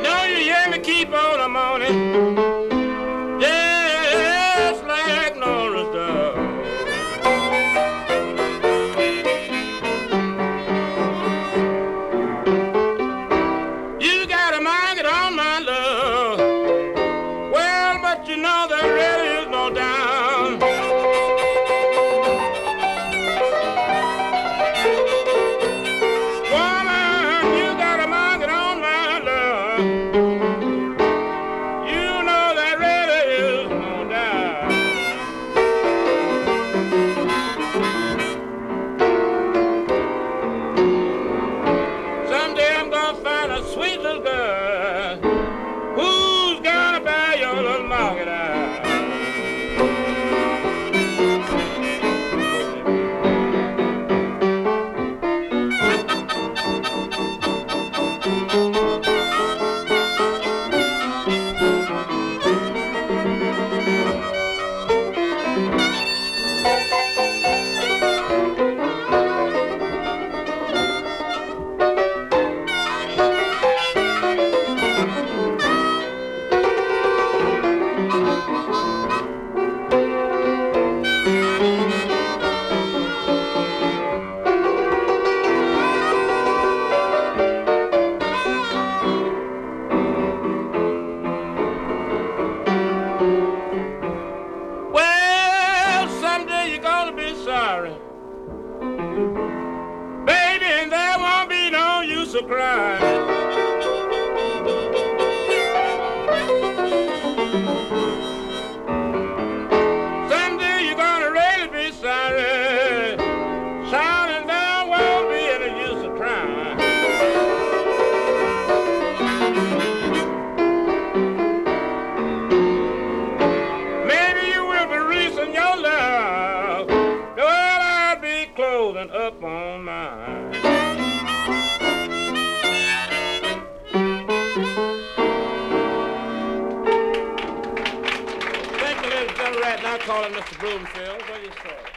Don't you hear me keep on a morning? Just like Nora's dove. You got a market on my love. Well, but you know there really is no down. Woman, you got a market on my love. You know there really is no doubt. Someday I'm gonna find a sweet little girl who's gonna buy your little market out. Well, someday you're gonna be sorry, baby, and there won't be no use of crying. Someday you're gonna really be sorry, son, and there won't be any use of crying. Maybe you will be reaching your love, well, I'll be closing up on mine. Thank you, ladies and gentlemen. Right now, calling Mr. Bloomfield. What do you say?